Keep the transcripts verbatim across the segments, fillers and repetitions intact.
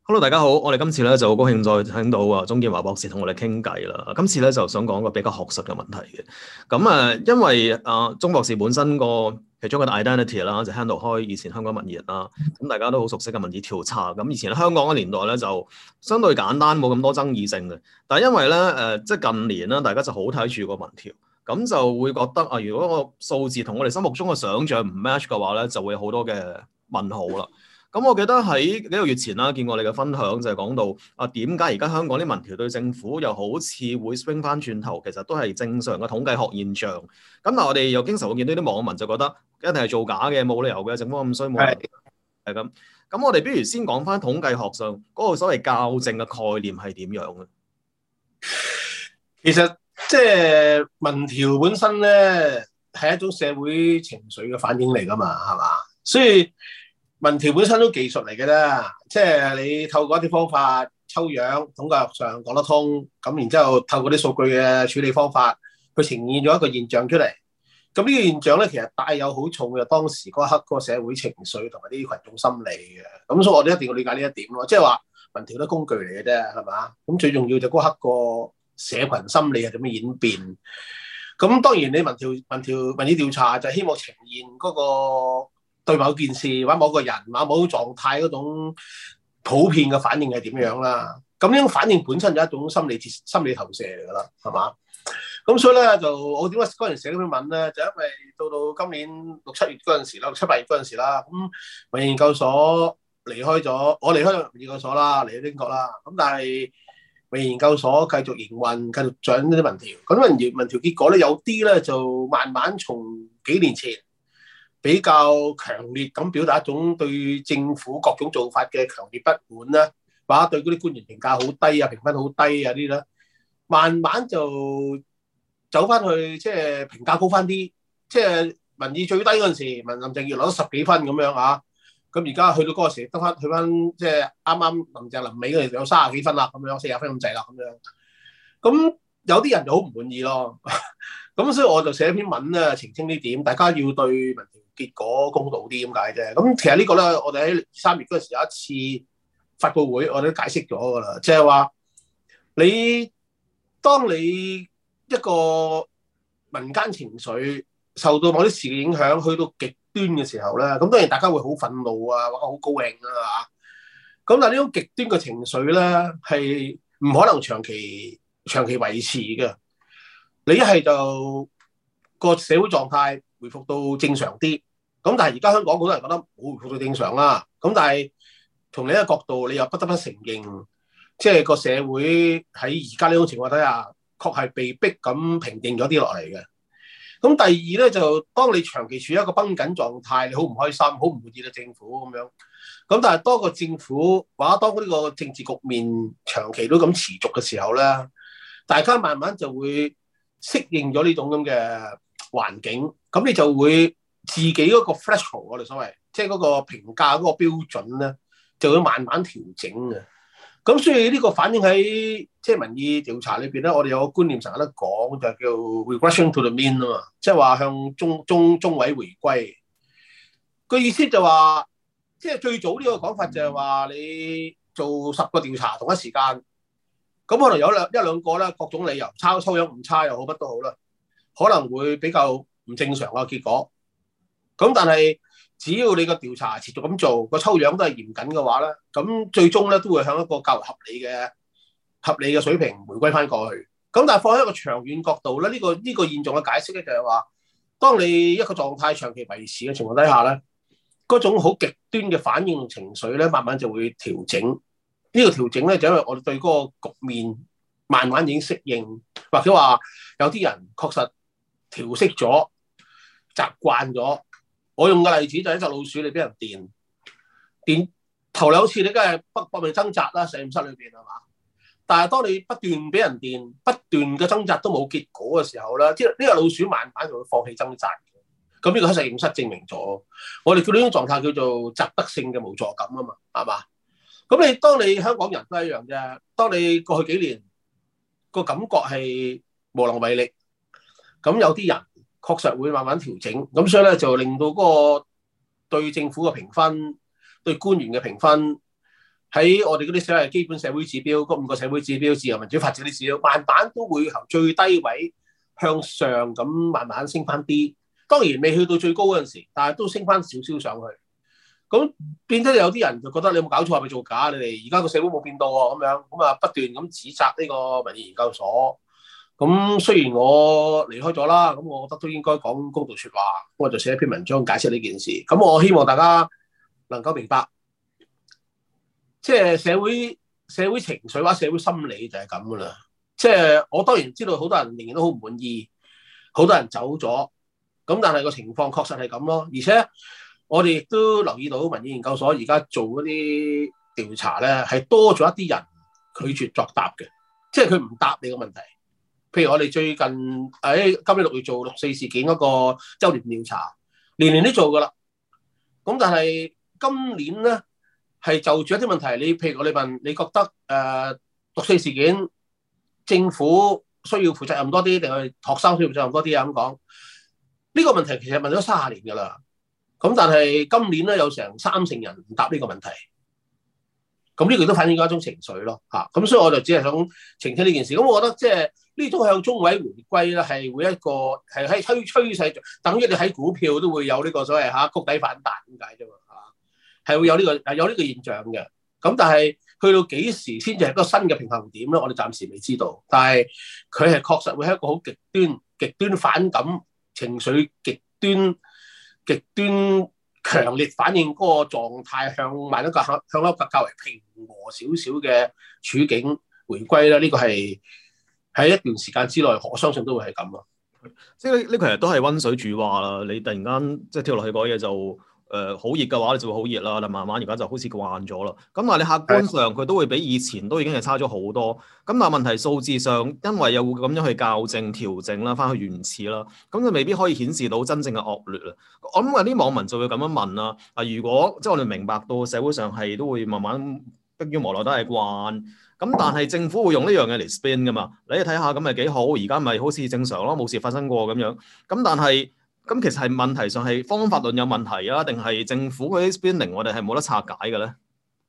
Hello，大家好，我哋今次咧就好高興再聽到啊鍾建華博士同我哋傾偈啦。今次咧就想講個比較學術嘅問題嘅。咁啊，因為啊鍾博士本身個其中嘅 identity 啦，就 handle 開以前香港民意啦。咁大家都好熟悉嘅民意調查。咁以前香港嘅年代咧就相對簡單，冇咁多爭議性嘅。但係因為咧誒，即係近年啦，大家就好睇住個民調，咁就會覺得啊，如果個數字同我哋心目中嘅想像唔 match 嘅話咧，就會有好多嘅問號啦。咁我記得喺幾個月前啦，見過你嘅分享就係講到啊，點解而家香港啲民調對政府又好似會 swing 翻轉頭，其實都係正常嘅統計學現象。咁但係我哋又經常會見到啲網民就覺得一定係造假嘅，冇理由嘅，政府咁衰冇理由係咁。咁我哋不如先講翻統計學上嗰個所謂校正嘅概念係點樣嘅？ 其實即係民調本身咧係一種社會情緒嘅反應嚟㗎嘛，係嘛？所以民調本身都技術嚟嘅啦，即係你透過一啲方法抽樣，統計學上講得通，咁然之後透過啲數據嘅處理方法，去呈現咗一個現象出嚟。咁呢個現象咧，其實帶有好重嘅當時嗰一刻嗰個社會情緒同埋啲群眾心理嘅。咁所以我哋一定要理解呢一點咯，即係話民調都工具嚟嘅啫，係嘛？咁最重要就嗰刻個社群心理係點樣演變。咁當然你民調、民調、民意調查就係希望呈現嗰個對某件事或者某個人或者某種狀態嗰種普遍嘅反應係點樣啦？咁呢種反應本身就係一種心理心理投射嚟㗎啦，係嘛？咁所以咧就我點解嗰陣寫嗰篇文咧，就因為到到今年六七月嗰陣時啦，六七八月嗰陣時啦，咁民意研究所離開咗，我離開咗民意研究所啦，嚟咗英國啦。咁但係民意研究所繼續營運，繼續做呢啲民調。咁民調民調結果咧，有啲咧就慢慢從幾年前比較強烈咁表達一種對政府各種做法嘅強烈不滿啦，或者對嗰啲官員評價好低啊、評分好低啊啲啦，慢慢就走翻去即係評價高翻啲，即係民意最低嗰陣時，民林鄭月娥攞十幾分咁樣啊，咁而家去到嗰個時得翻去翻即係啱啱林鄭臨尾嗰陣時有三十幾分啦，咁樣四十分咁滯啦，咁樣，咁有啲人就好唔滿意咯，咁所以我就寫一篇文咧澄清呢點，大家要對民調結果公道啲咁解啫。咁其實呢個咧，我哋喺三月嗰陣時有一次發佈會，我哋都解釋咗噶啦，即係話你當你一個民間情緒受到某啲事嘅影響，去到極端嘅時候咧，咁當然大家會好憤怒啊，或者好高興啊嚇。咁但係呢種極端嘅情緒咧，係唔可能長期長期維持嘅。你一係就個社會狀態回復到正常啲，咁但係而家香港好多人覺得冇回復到正常啦。咁但係從另一個角度，你又不得不承認，即係個社會喺而家呢種情況底下，確係被逼咁平靜咗啲落嚟嘅。咁第二咧，就當你長期處於一個繃緊狀態，你好唔開心，好唔滿意嘅政府咁樣。咁但係當個政府或者當呢個政治局面長期都咁持續嘅時候咧，大家慢慢就會適應咗呢種咁嘅環境，咁你就會自己嗰個 threshold，我哋所謂即係嗰個評價嗰個標準咧，就會慢慢調整嘅。咁所以呢個反映喺即係民意調查裏邊咧，我哋有個觀念成日都講，就係叫 regression to the mean 啊嘛，即係話向中中中位回歸。個意思就話，即係最早呢個講法就係話，你做十個調查同一時間，咁可能有兩一兩個咧，各種理由抄抽樣唔差又好，乜都好啦，可能會比較唔正常嘅結果。咁但係只要你個調查持續咁做，個抽樣都係嚴謹嘅話咧，咁最終咧都會向一個較為合理嘅合理嘅水平回歸翻過去。咁但係放喺一個長遠角度咧，呢個呢個現狀嘅解釋咧就係話，當你一個狀態長期維持嘅情況底下咧，嗰種好極端嘅反應情緒咧，慢慢就會調整。呢個調整咧就因為我哋對嗰個局面慢慢已經適應，或者話有啲人確實調適咗、習慣咗。我用嘅例子就係一隻老鼠，你俾人電，電頭兩次你梗係不搏命掙扎啦，實驗室裏邊係嘛？但係當你不斷俾人電，不斷嘅掙扎都冇結果嘅時候咧，即係呢個老鼠慢慢就會放棄掙扎。咁呢個喺實驗室證明咗，我哋叫呢種狀態叫做習得性嘅無助感啊嘛，係嘛？咁你當你香港人都係一樣啫，當你過去幾年個感覺係無能為力，咁有啲人確實會慢慢調整，咁所以咧就令到嗰個對政府嘅評分、對官員嘅評分喺我哋嗰啲所謂基本社會指標，嗰五個社會指標、自由民主法治嗰啲指標，慢慢都會由最低位向上咁慢慢升翻啲。當然未去到最高嗰陣時，但係都升翻少少上去。咁變咗有啲人就覺得你有冇搞錯，係咪做假？你哋而家個社會冇變到喎，咁樣咁啊不斷咁指責呢個民意研究所。咁雖然我離開咗啦，咁我覺得都應該講公道説話，我就寫一篇文章解釋呢件事。咁我希望大家能夠明白，即係社會社會情緒或者社會心理就係咁噶啦。即係我當然知道好多人仍然都好唔滿意，好多人走咗，咁但係個情況確實係咁咯。而且我哋亦都留意到民意研究所而家做嗰啲調查咧，係多咗一啲人拒絕作答嘅，即係佢唔答你個問題。譬如我哋最近喺、哎、今年六月做六四事件嗰個周年調查，年年都做噶啦。咁但係今年咧係就住一啲問題，你譬如我哋問你覺得誒、呃、六四事件政府需要負責任多啲，定係學生需要負責任多啲啊？咁講呢個問題其實問咗三十年噶啦。咁但係今年咧有成三成人唔答呢個問題，咁呢個都反映咗一種情緒咯嚇。咁所以我就只係想澄清呢件事。咁我覺得即係呢種向中位回歸咧，係會一個係喺趨趨勢，等於你喺股票都會有呢個所謂嚇谷底反彈咁解啫嘛嚇，係會有呢個有呢個現象嘅。咁但係去到幾時先至係一個新嘅平衡點咧？我哋暫時未知道。但係佢係確實會係一個好極端極端反感情緒極端。極端強烈反應嗰個狀態，向埋一個向向一個較為平和少少嘅處境回歸啦。呢、這個係喺一段時間之內，我相信都會係咁咯。 即係呢呢個其實都係溫水煮蛙啦。你突然間即係跳落去嗰嘢就〜誒好熱嘅話，你就會好熱啦。但慢慢而家就好似慣咗啦。咁但係你客觀上佢都會比以前都已經係差咗好多。咁但係問題數字上，因為又會咁樣去校正調整啦，翻去原始啦，咁就未必可以顯示到真正嘅惡劣啦。我諗有啲網民就會咁樣問啦。啊，如果即係我哋明白到社會上係都會慢慢迫於無奈都係慣。咁但係政府會用呢樣嘢嚟 spin 㗎嘛？你睇下咁咪幾好？而家咪好似正常咯，冇事發生過咁樣。咁但係。咁其實係問題上係方法論有問題啊，定係政府嗰啲 spinning 我哋係冇得拆解嘅咧？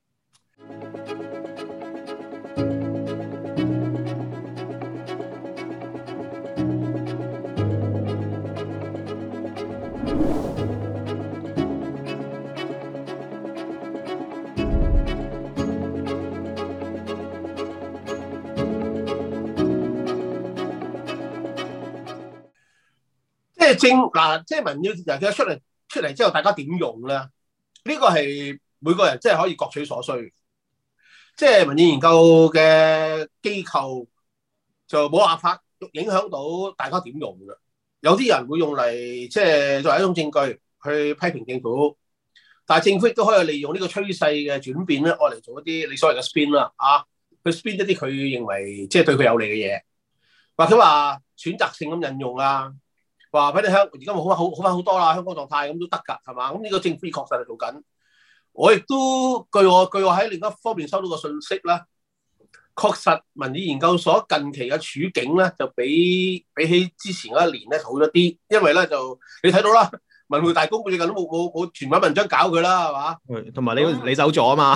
即係政嗱，即係民意人嘅出嚟出嚟之後，大家點用咧？呢、這個係每個人即係可以各取所需。即係民意研究嘅機構就冇辦法影響到大家點用嘅。有啲人會用嚟即係作為一種證據去批評政府，但係政府亦都可以利用呢個趨勢嘅轉變咧，我嚟做一啲你所謂嘅 spin 啦，啊，去 spin 一啲佢認為即係對佢有利嘅嘢，或者話選擇性咁引用啊。話俾你香，而家冇好翻好好翻好多啦，香港狀態咁都得㗎，係嘛？咁呢個政府確實係做緊。我亦都據我據我喺另一方面收到個信息啦，確實民意研究所近期嘅處境咧，就比比起之前嗰一年咧好咗啲，因為咧就你睇到啦，文匯大公最近都冇冇冇全文文章搞佢啦，係嘛？ 同埋你你走咗啊嘛？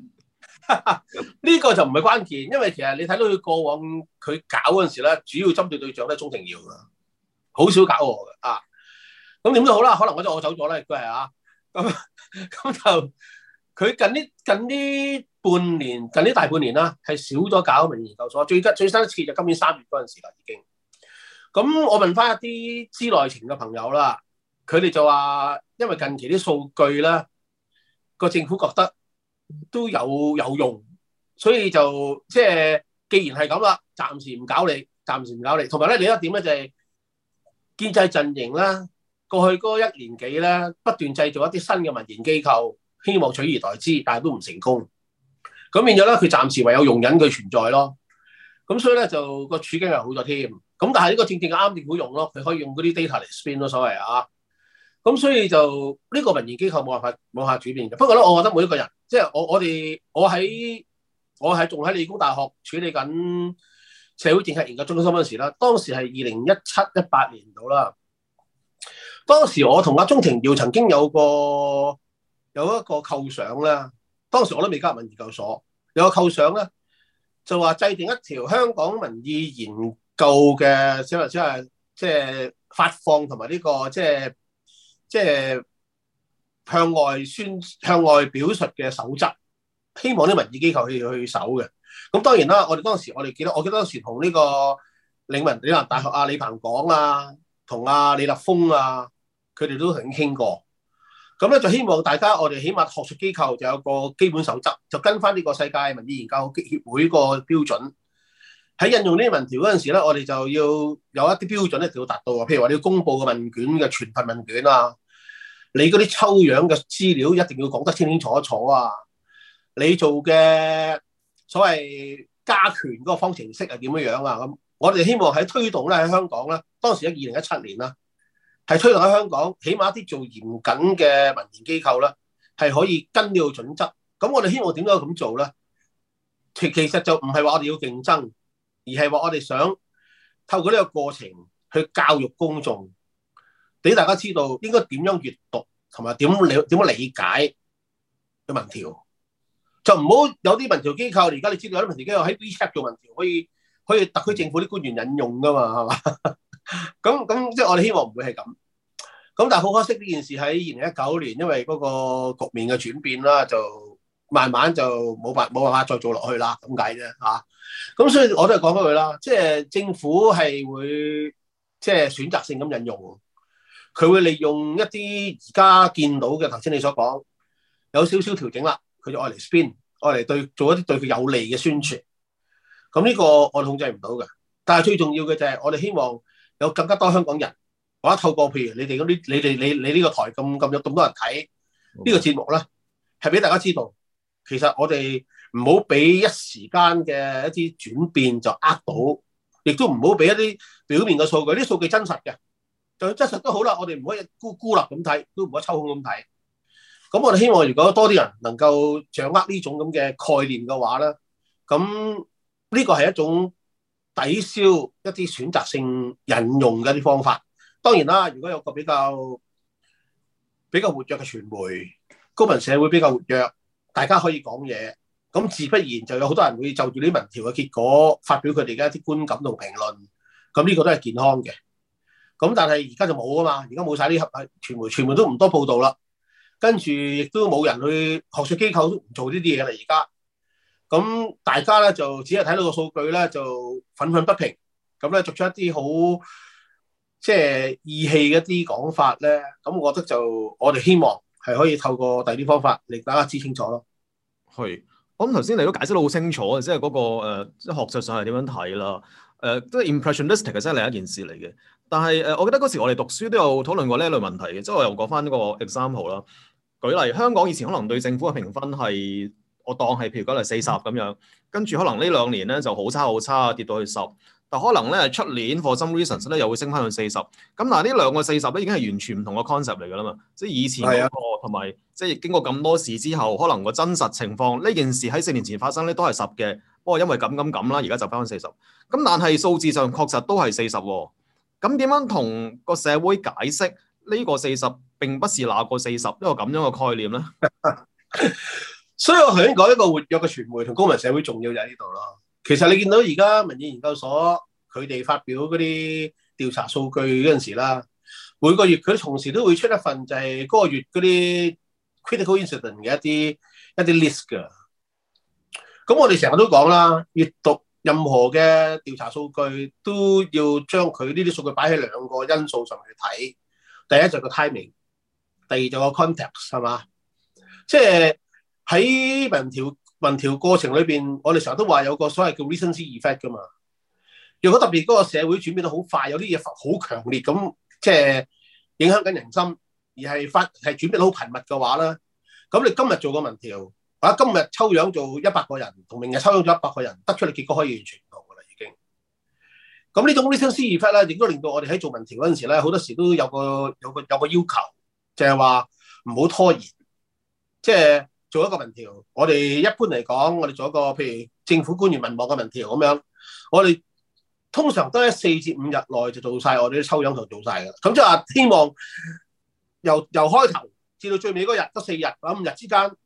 呢個就唔係關鍵，因為其實你睇到佢過往佢搞嗰陣時咧，主要針對對象咧係鍾庭耀㗎。好少搞我嘅啊，咁點都好啦，可能我就我走咗咧，亦都係啊，咁咁就佢近呢近呢半年，近呢大半年啦，係少咗搞民意研究所，最最新一次就今年三月嗰陣時啦，已經。咁我問翻一啲知內情嘅朋友啦，佢哋就話，因為近期啲數據咧，個政府覺得都有有用，所以就即係既然係咁啦，暫時唔搞你，暫時唔搞你。同埋咧，另一點咧就係、是。建制陣營啦，過去嗰一年幾咧，不斷製造一啲新嘅民研機構，希望取而代之，但係都唔成功。咁變咗咧，佢暫時唯有容忍佢存在咯。咁所以咧就個處境係好咗添。咁但係呢個正正啱政府用咯，佢可以用嗰啲 data 嚟 spin 咯，所謂啊。咁所以就呢、這個民研機構冇辦法冇辦法轉變嘅。不過咧，我覺得每一個人，即係我我哋我喺我喺仲喺理工大學處理緊社會政策研究中心嗰陣時啦，當時係二零一七一八年度啦。當時我同阿鍾庭耀曾經有個有一個構想啦。當時我都未加入民研究所， 有個構想咧，就話制定一條香港民意研究嘅即係即係即係發放同埋呢個即係即係向外宣向外表述嘅守則，希望啲民意機構去去守嘅。咁當然啦，我哋當時我哋記得，我記得當時同呢個嶺文嶺南大學啊李彭廣啊，同阿李立峰啊，佢哋都曾經傾過。咁咧就希望大家我哋起碼學術機構就有個基本守則，就跟翻呢個世界民意研究協會個標準。喺引用呢啲民調嗰陣時咧，我哋就要有一啲標準咧，就要達到啊。譬如話你要公佈嘅問卷嘅全份問卷啊，你嗰啲抽樣嘅資料一定要講得清清楚楚啊。你做嘅所謂加權嗰個方程式係點樣樣啊？咁我哋希望喺推動咧喺香港咧，當時喺二零一七年啦，係推動喺香港，起碼一啲做嚴謹嘅民研機構咧，係可以跟呢個準則。咁我哋希望點解咁做咧？其其實就唔係話我哋要競爭，而係話我哋想透過呢個過程去教育公眾，俾大家知道應該點樣閱讀同埋點理點樣理解嘅民調。就唔好有啲民調機構，而家你知道有啲民調機構喺 WeChat 做民調，可以可以特區政府啲官員引用噶嘛，係嘛？咁咁即係我哋希望唔會係咁。咁但係好可惜呢件事喺二零一九年，因為嗰個局面嘅轉變啦，就慢慢就冇辦冇辦法再做落去啦，咁解啫嚇。咁所以我都係講嗰句啦，即係政府係會即係選擇性咁引用，佢會利用一啲而家見到嘅頭先你所講有少少調整啦。佢就愛嚟 spin，愛嚟對做一啲對佢有利嘅宣傳。咁呢個我哋控制唔到嘅，但係最重要嘅就係我哋希望有更加多香港人，或者透過譬如你哋嗰啲，你哋你你呢個台咁咁有咁多人睇呢個節目咧，係俾大家知道，其實我哋唔好俾一時間嘅一啲轉變就呃到，亦都唔好俾一啲表面嘅數據，啲數據真實嘅，就算真實都好啦，我哋唔可以孤孤立咁睇，都唔可以抽空咁睇。咁我哋希望如果多啲人能夠掌握呢種咁嘅概念嘅話咧，咁呢個係一種抵消一啲選擇性引用嘅一啲方法。當然啦，如果有個比較比較活躍嘅傳媒，公民社會比較活躍，大家可以講嘢，咁自不然就有好多人會就住呢啲民調嘅結果發表佢哋嘅一啲觀感同評論，咁呢個都係健康嘅。咁但係而家就冇啊嘛，而家冇晒呢啲傳媒，傳媒都唔多報道啦。跟住亦都冇人去學術機構都唔做呢啲嘢啦，而家咁大家咧就只係睇到個數據咧就憤憤不平，咁咧作出一啲好即係義氣嘅一啲講法咧，咁我覺得就我哋希望係可以透過第二啲方法令大家知清楚咯。 係，我諗頭先你都解釋得好清楚，即係嗰個誒即係學術上係點樣睇啦。誒即係 impressionistic 係真係另一件事嚟嘅。但係誒，我記得嗰時我哋讀書都有討論過呢一類問題嘅，即係我又講翻呢個 example 啦。舉例，香港以前可能對政府嘅評分係，我當係譬如講係四十咁樣，跟住可能呢兩年咧就好差好差，跌到去十，但可能咧出年 for some reasons 咧又會升翻去四十。咁但係呢兩個四十咧已經係完全唔同嘅 concept 嚟㗎啦嘛，即係以前嗰個同埋即係經過咁多事之後，可能個真實情況呢件事喺四年前發生咧都係十嘅，不過因為咁咁咁啦，而家就翻翻四十。咁但係數字上確實都係四十喎。咁點樣同個社會解釋呢個四十並不是那個四十呢個咁樣嘅概念咧？ 所以我頭先講一個活躍嘅傳媒同公民社會重要就喺呢度咯。其實你見到而家民意研究所佢哋發表嗰啲調查數據嗰陣時啦，每個月佢同時都會出一份就係嗰個月嗰啲 critical incident 嘅一啲一啲 list 㗎。咁我哋成日都講啦，閱讀任何嘅調查數據都要將佢呢啲數據擺喺兩個因素上去睇。第一就係個 timing，第二就係個 context 係嘛？即係喺民調民調過程裏邊，我哋成日都話有個所謂叫 recency effect 㗎嘛。如果特別嗰個社會轉變得好快，有啲嘢好強烈咁，即係影響緊人心，而係發係轉變得好頻密嘅話咧，咁你今日做個民調，或者今日抽樣做一百個人，同明日抽樣做一百個人，得出嚟結果可以完全唔同㗎啦，已經。咁呢種 recency effect 咧，亦都令到我哋喺做民調嗰陣時咧，好多時都有個有個有個要求，就係話唔好拖延，即係做一個民調。我哋一般嚟講，我哋做一個譬如政府官員民望嘅民調咁樣，我哋通常都喺四至五日內就做晒我哋啲抽樣同做晒㗎啦。咁即係話希望由由開頭至到最尾嗰日得四日，咁五日之間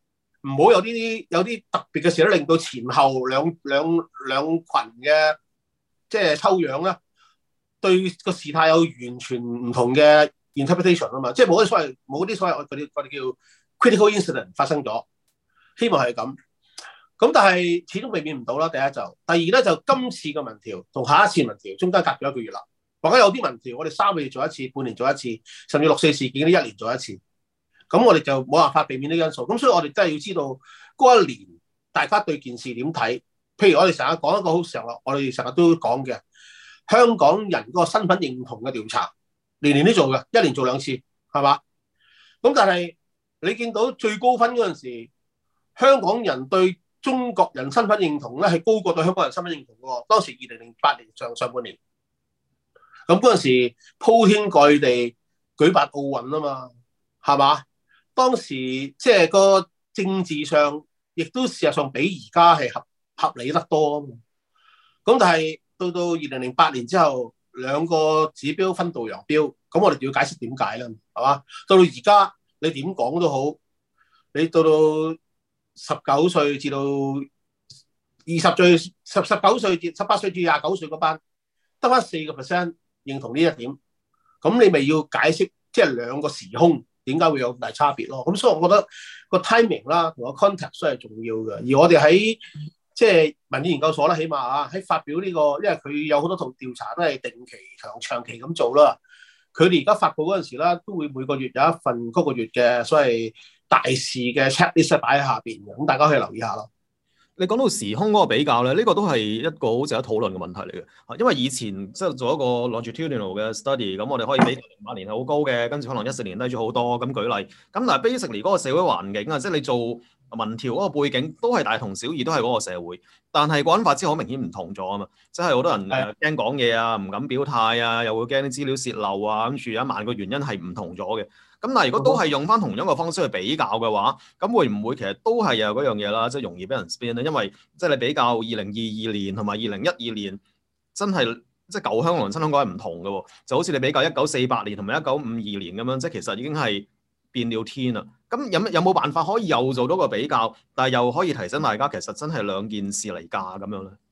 唔好有啲有啲特別嘅事咧，令到前後兩兩兩羣嘅即係抽樣咧，對個事態有完全唔同嘅 interpretation 啊嘛，即係冇啲所謂冇啲所謂我哋我哋叫 critical incident 發生咗，希望係咁。咁但係始終避免唔到啦。第一就，第二咧就今次嘅民調同下一次民調中間隔咗一個月啦。或者有啲民調我哋三個月做一次，半年做一次，甚至六四事件呢一年做一次。咁我哋就冇辦法避免呢個因素。咁所以我哋真係要知道嗰一年大家對件事點睇。譬如我哋成日講一個好成日，我哋成日都講嘅香港人嗰個身份認同嘅調查，年年都做嘅，一年做兩次，係嘛？咁但係你見到最高分嗰陣時，香港人對中國人身份認同咧係高過對香港人身份認同嘅喎。當時二零零八年上上半年，咁嗰陣時鋪天蓋地舉辦奧運啊嘛，係嘛？當時即係個政治上，亦都事實上比而家係合合理得多啊嘛。咁但係到到二零零八年之後，兩個指標分道揚鑣，咁我哋就要解釋點解啦，係嘛？到到而家你點講都好，你到到十九歲至到二十歲，十十九歲至十八歲至廿九歲嗰班，得翻四個 percent 認同呢一點，咁你咪要解釋即係兩個時空。點解會有大差別咯？咁所以我覺得個 timing 啦同個 context 都係重要嘅。而我哋喺即係民意研究所啦，起碼啊喺發表呢個，因為佢有好多套調查都係定期長長期咁做啦。佢哋而家發布嗰陣時啦，都會每個月有一份嗰個月嘅所謂大事嘅 checklist 擺喺下邊嘅，咁大家可以留意下咯。 你講到時空嗰個比較咧，呢、這個都係一個好值得討論嘅問題嚟嘅。啊，因為以前即係做一個 longitudinal 嘅 study，咁我哋可以比零八年係好高嘅，跟住可能一四年低咗好多。咁舉例，咁但係 basically 嗰個社會環境啊，即係你做民調嗰個背景都係大同小異，都係嗰個社會。但係國安法之後好明顯唔同咗啊嘛，即係好多人誒驚講嘢啊，唔敢表態啊，又會驚啲資料洩漏啊，跟住有一萬個原因係唔同咗嘅。咁但係如果都係用翻同樣嘅方式去比較嘅話，咁會唔會其實都係有嗰樣嘢啦，即係容易俾人 spin 咧？因為即係你比較二零二二年同埋二零一二年，真係即係舊香港同新香港係唔同嘅喎，就好似你比較一九四八年同埋一九五二年咁樣，即係其實已經係變了天啦。咁有有冇辦法可以又做到個比較，但係又可以提醒大家其實真係兩件事嚟㗎咁樣咧？